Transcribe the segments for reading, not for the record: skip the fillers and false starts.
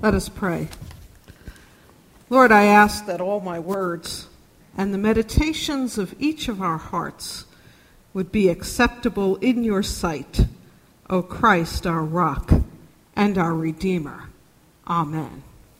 Let us pray. Lord, I ask that all my words and the meditations of each of our hearts would be acceptable in your sight, O Christ, our rock and our Redeemer. Amen.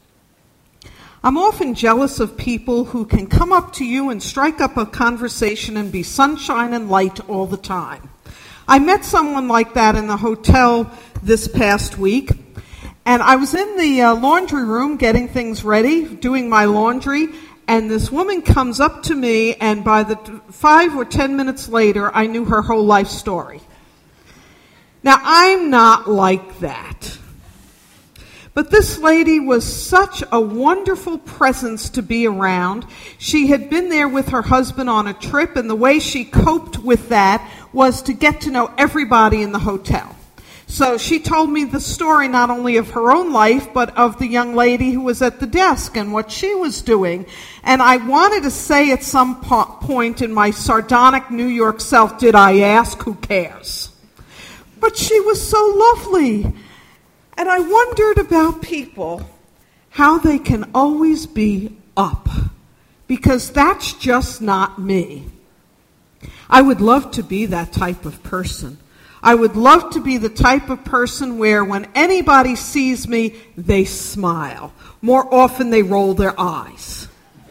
I'm often jealous of people who can come up to you and strike up a conversation and be sunshine and light all the time. I met someone like that in the hotel this past week, and I was in the laundry room getting things ready, doing my laundry, and this woman comes up to me, and by the 5 or 10 minutes later, I knew her whole life story. Now, I'm not like that. But this lady was such a wonderful presence to be around. She had been there with her husband on a trip, and the way she coped with that was to get to know everybody in the hotel. So she told me the story not only of her own life, but of the young lady who was at the desk and what she was doing. And I wanted to say at some point in my sardonic New York self, did I ask? Who cares? But she was so lovely. And I wondered about people, how they can always be up, because that's just not me. I would love to be that type of person. I would love to be the type of person where when anybody sees me, they smile. More often, they roll their eyes.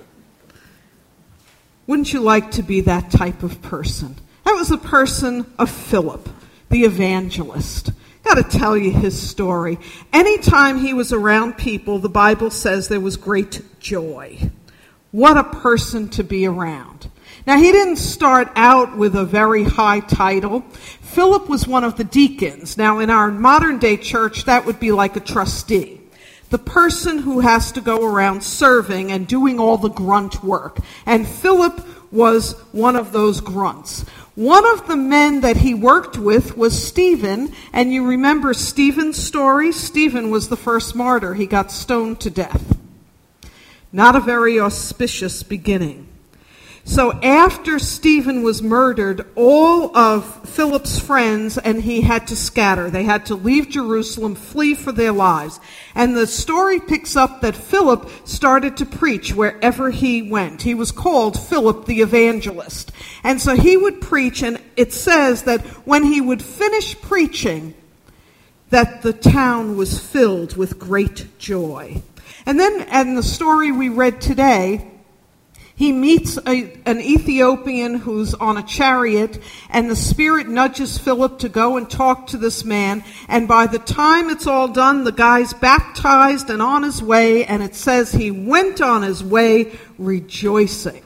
Wouldn't you like to be that type of person? That was a person of Philip, the evangelist. Got to tell you his story. Anytime he was around people, the Bible says there was great joy. What a person to be around. Now, he didn't start out with a very high title. Philip was one of the deacons. Now, in our modern day church, that would be like a trustee. The person who has to go around serving and doing all the grunt work. And Philip was one of those grunts. One of the men that he worked with was Stephen, and you remember Stephen's story? Stephen was the first martyr. He got stoned to death. Not a very auspicious beginning. So after Stephen was murdered, all of Philip's friends and he had to scatter. They had to leave Jerusalem, flee for their lives. And the story picks up that Philip started to preach wherever he went. He was called Philip the Evangelist. And so he would preach, and it says that when he would finish preaching, that the town was filled with great joy. And then in the story we read today, he meets an Ethiopian who's on a chariot, and the Spirit nudges Philip to go and talk to this man. And by the time it's all done, the guy's baptized and on his way, and it says he went on his way rejoicing.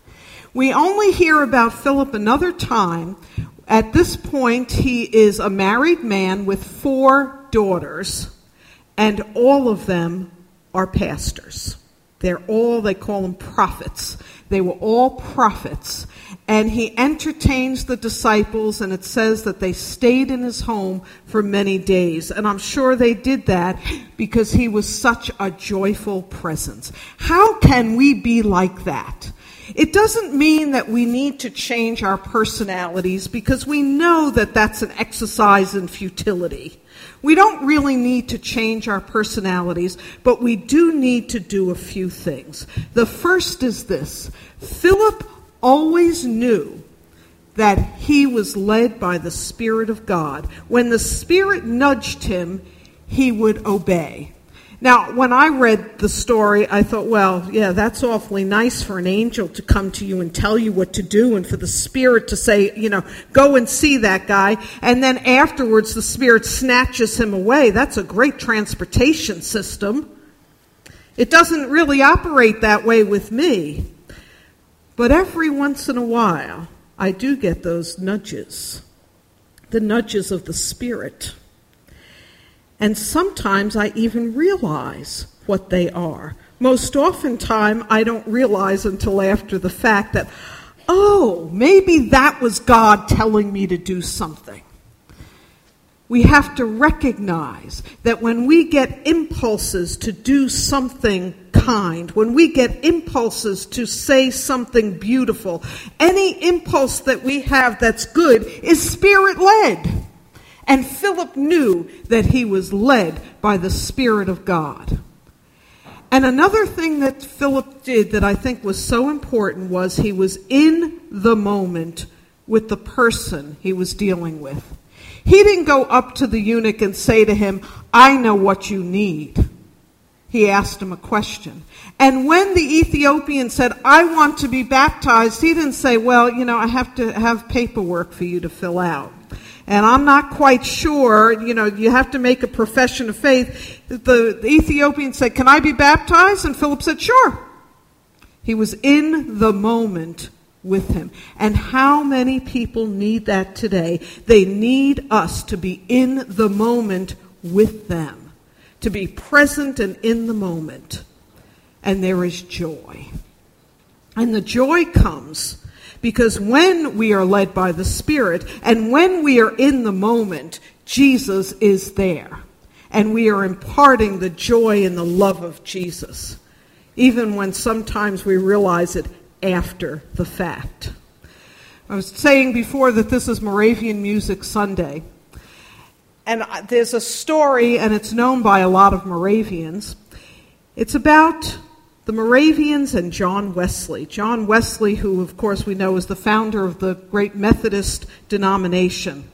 We only hear about Philip another time. At this point, he is a married man with 4 daughters, and all of them are pastors. They call them prophets. They were all prophets. And he entertains the disciples, and it says that they stayed in his home for many days. And I'm sure they did that because he was such a joyful presence. How can we be like that? It doesn't mean that we need to change our personalities, because we know that that's an exercise in futility. We don't really need to change our personalities, but we do need to do a few things. The first is this. Philip always knew that he was led by the Spirit of God. When the Spirit nudged him, he would obey. Now, when I read the story, I thought, well, yeah, that's awfully nice for an angel to come to you and tell you what to do, and for the Spirit to say, go and see that guy. And then afterwards, the Spirit snatches him away. That's a great transportation system. It doesn't really operate that way with me. But every once in a while, I do get those nudges, the nudges of the Spirit. And sometimes I even realize what they are. Most oftentimes, I don't realize until after the fact that, maybe that was God telling me to do something. We have to recognize that when we get impulses to do something kind, when we get impulses to say something beautiful, any impulse that we have that's good is Spirit-led. And Philip knew that he was led by the Spirit of God. And another thing that Philip did that I think was so important was he was in the moment with the person he was dealing with. He didn't go up to the eunuch and say to him, I know what you need. He asked him a question. And when the Ethiopian said, I want to be baptized, he didn't say, well, I have to have paperwork for you to fill out. And I'm not quite sure, you have to make a profession of faith. The Ethiopian said, can I be baptized? And Philip said, sure. He was in the moment with him. And how many people need that today? They need us to be in the moment with them, to be present and in the moment. And there is joy. And the joy comes because when we are led by the Spirit and when we are in the moment, Jesus is there. And we are imparting the joy and the love of Jesus, even when sometimes we realize it after the fact. I was saying before that this is Moravian Music Sunday. And there's a story, and it's known by a lot of Moravians. It's about the Moravians and John Wesley. John Wesley, who of course we know is the founder of the great Methodist denomination.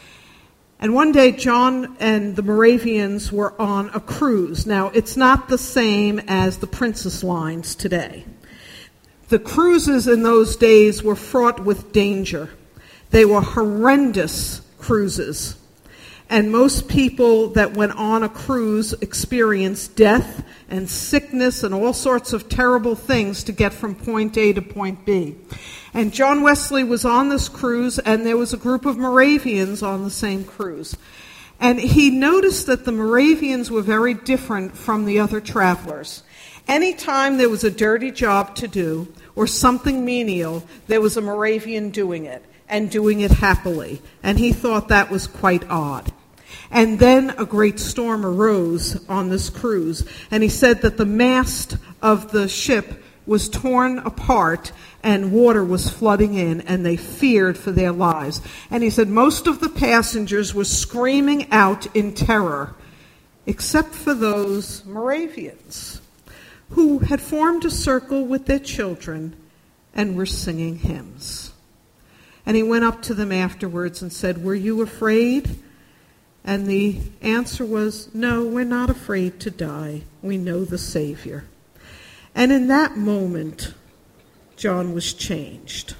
And one day John and the Moravians were on a cruise. Now, it's not the same as the Princess lines today. The cruises in those days were fraught with danger. They were horrendous cruises. And most people that went on a cruise experienced death and sickness and all sorts of terrible things to get from point A to point B. And John Wesley was on this cruise, and there was a group of Moravians on the same cruise. And he noticed that the Moravians were very different from the other travelers. Anytime there was a dirty job to do or something menial, there was a Moravian doing it, and doing it happily. And he thought that was quite odd. And then a great storm arose on this cruise, and he said that the mast of the ship was torn apart and water was flooding in, and they feared for their lives. And he said most of the passengers were screaming out in terror, except for those Moravians who had formed a circle with their children and were singing hymns. And he went up to them afterwards and said, were you afraid? And the answer was, no, we're not afraid to die. We know the Savior. And in that moment, John was changed.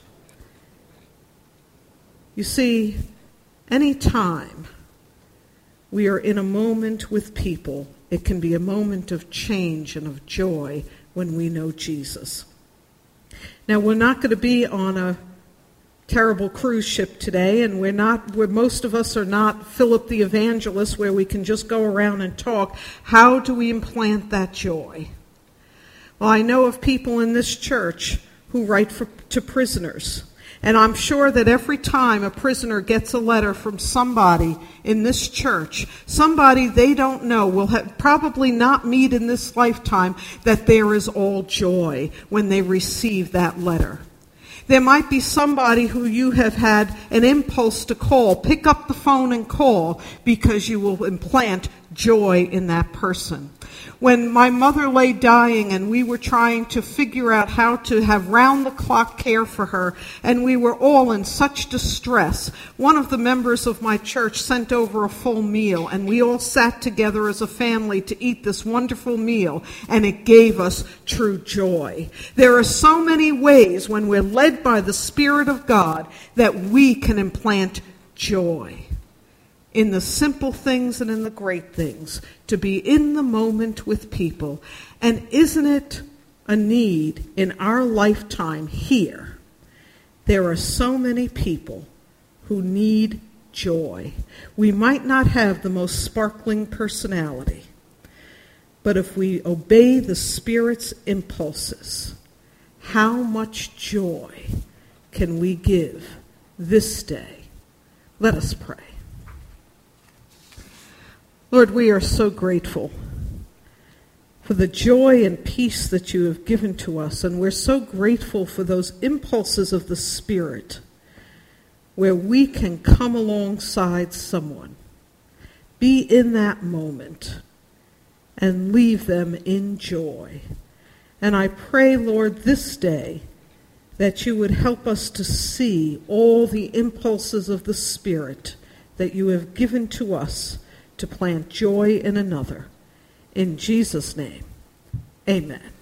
You see, any time we are in a moment with people, it can be a moment of change and of joy when we know Jesus. Now, we're not going to be on a terrible cruise ship today, and most of us are not Philip the Evangelist where we can just go around and talk. How do we implant that joy? Well, I know of people in this church who write to prisoners, and I'm sure that every time a prisoner gets a letter from somebody in this church, somebody they don't know will probably not meet in this lifetime, that there is all joy when they receive that letter. There might be somebody who you have had an impulse to call. Pick up the phone and call, because you will implant joy in that person. When my mother lay dying and we were trying to figure out how to have round-the-clock care for her, and we were all in such distress, one of the members of my church sent over a full meal, and we all sat together as a family to eat this wonderful meal, and it gave us true joy. There are so many ways when we're led by the Spirit of God that we can implant joy in the simple things and in the great things, to be in the moment with people. And isn't it a need in our lifetime here? There are so many people who need joy. We might not have the most sparkling personality, but if we obey the Spirit's impulses, how much joy can we give this day? Let us pray. Lord, we are so grateful for the joy and peace that you have given to us, and we're so grateful for those impulses of the Spirit where we can come alongside someone, be in that moment, and leave them in joy. And I pray, Lord, this day that you would help us to see all the impulses of the Spirit that you have given to us to plant joy in another. In Jesus' name, amen.